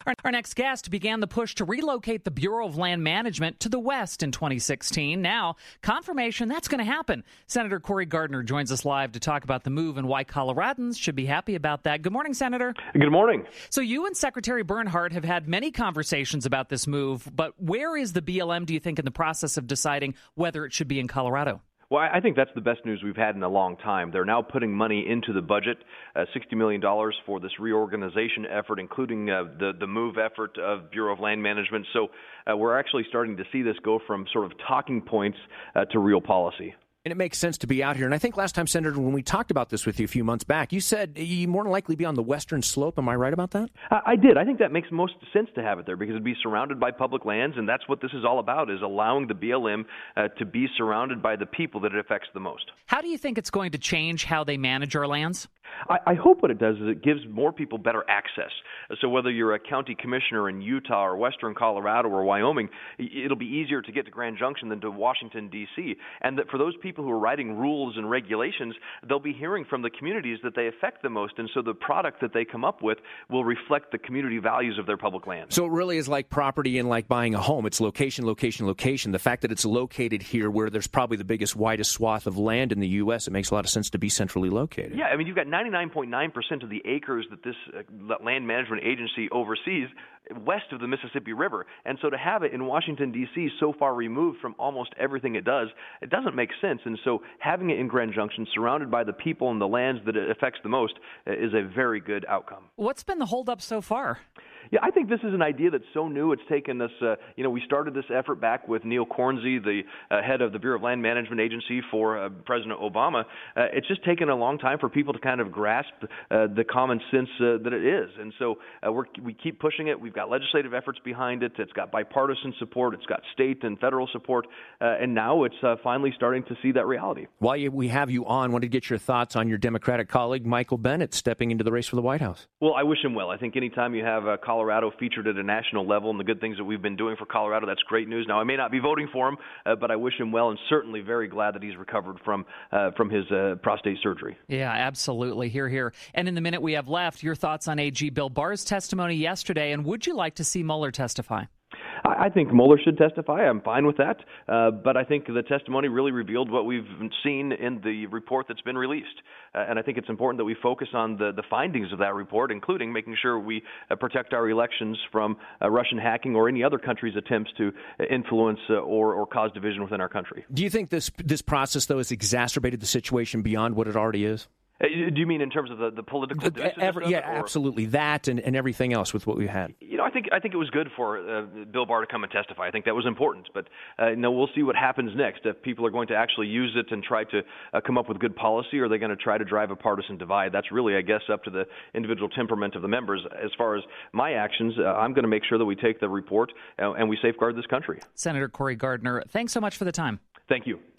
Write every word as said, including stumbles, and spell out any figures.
Our, our next guest began the push to relocate the Bureau of Land Management to the west in twenty sixteen. Now, confirmation that's going to happen. Senator Cory Gardner joins us live to talk about the move and why Coloradans should be happy about that. Good morning, Senator. Good morning. So you and Secretary Bernhardt have had many conversations about this move, but where is the B L M, do you think, in the process of deciding whether it should be in Colorado? Well, I think that's the best news we've had in a long time. They're now putting money into the budget, uh, sixty million dollars for this reorganization effort, including uh, the, the move effort of Bureau of Land Management. So uh, we're actually starting to see this go from sort of talking points uh, to real policy. And it makes sense to be out here. And I think last time, Senator, when we talked about this with you a few months back, you said you more than likely be on the western slope. Am I right about that? I, I did. I think that makes most sense to have it there because it'd be surrounded by public lands, and that's what this is all about, is allowing the B L M uh, to be surrounded by the people that it affects the most. How do you think it's going to change how they manage our lands? I, I hope what it does is it gives more people better access. So whether you're a county commissioner in Utah or western Colorado or Wyoming, it'll be easier to get to Grand Junction than to Washington, D C, and that for those people who are writing rules and regulations, they'll be hearing from the communities that they affect the most, and so the product that they come up with will reflect the community values of their public land. So it really is like property and like buying a home. It's location, location, location. The fact that it's located here where there's probably the biggest, widest swath of land in the U S, it makes a lot of sense to be centrally located. Yeah, I mean, you've got ninety-nine point nine percent of the acres that this uh, land management agency oversees west of the Mississippi River. And so to have it in Washington, D C, so far removed from almost everything it does, it doesn't make sense. And so having it in Grand Junction, surrounded by the people and the lands that it affects the most, is a very good outcome. What's been the holdup so far? Yeah, I think this is an idea that's so new. It's taken us, uh, you know, we started this effort back with Neil Cornsey, the uh, head of the Bureau of Land Management Agency for uh, President Obama. Uh, it's just taken a long time for people to kind of grasp uh, the common sense uh, that it is. And so uh, we're, we keep pushing it. We've got legislative efforts behind it. It's got bipartisan support. It's got state and federal support. Uh, and now it's uh, finally starting to see that reality. While you, we have you on, wanted to get your thoughts on your Democratic colleague, Michael Bennet, stepping into the race for the White House. Well, I wish him well. I think anytime you have a Colorado featured at a national level and the good things that we've been doing for Colorado, that's great news. Now, I may not be voting for him, uh, but I wish him well and certainly very glad that he's recovered from uh, from his uh, prostate surgery. Yeah, absolutely. Hear, hear. And in the minute we have left, your thoughts on A G Bill Barr's testimony yesterday, and would you like to see Mueller testify? I think Mueller should testify. I'm fine with that. Uh, but I think the testimony really revealed what we've seen in the report that's been released. Uh, and I think it's important that we focus on the, the findings of that report, including making sure we uh, protect our elections from uh, Russian hacking or any other country's attempts to influence uh, or, or cause division within our country. Do you think this this process, though, has exacerbated the situation beyond what it already is? Do you mean in terms of the, the political divisiveness Every, of yeah, it, or? Absolutely. That and, and everything else with what we had. You know, I think I think it was good for uh, Bill Barr to come and testify. I think that was important. But, uh, you know, we'll see what happens next. If people are going to actually use it and try to uh, come up with good policy, or are they going to try to drive a partisan divide? That's really, I guess, up to the individual temperament of the members. As far as my actions, uh, I'm going to make sure that we take the report uh, and we safeguard this country. Senator Cory Gardner, thanks so much for the time. Thank you.